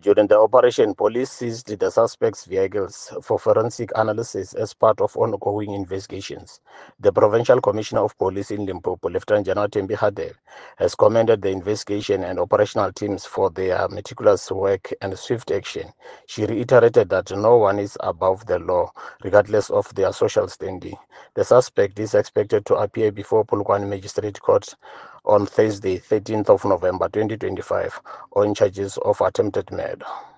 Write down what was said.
During the operation, police seized the suspect's vehicles for forensic analysis as part of ongoing investigations. The Provincial Commissioner of Police in Limpopo, Lieutenant General Thembi Hadebe, has commended the investigation and operational teams for their meticulous work and swift action. She reiterated that no one is above the law, regardless of their social standing. The suspect is expected to appear before Polokwane Magistrate Court on Thursday, 13th of November 2025, on charges of attempted murder.